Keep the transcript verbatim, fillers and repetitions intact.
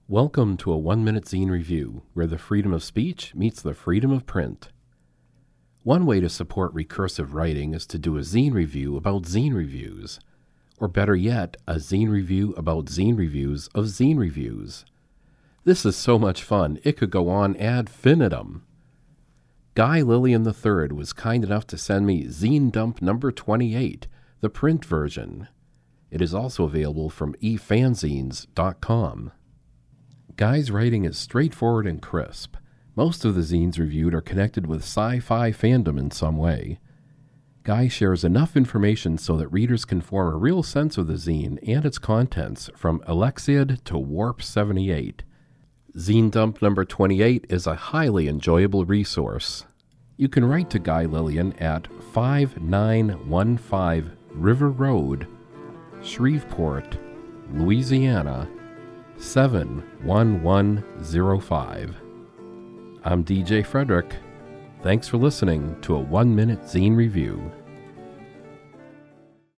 Welcome to a one-minute zine review, where the freedom of speech meets the freedom of print. One way to support recursive writing is to do a zine review about zine reviews, or better yet, a zine review about zine reviews of zine reviews. This is so much fun, it could go on ad infinitum. Guy Lillian the third was kind enough to send me Zine Dump number twenty-eight, the print version. It is also available from e fanzines dot com. Guy's writing is straightforward and crisp. Most of the zines reviewed are connected with sci-fi fandom in some way. Guy shares enough information so that readers can form a real sense of the zine and its contents, from Alexiad to Warp seventy-eight. Zine Dump number twenty-eight is a highly enjoyable resource. You can write to Guy Lillian at five nine one five River Road, Shreveport, Louisiana, seven one one zero five. I'm D J Frederick. Thanks for listening to a one-minute zine review.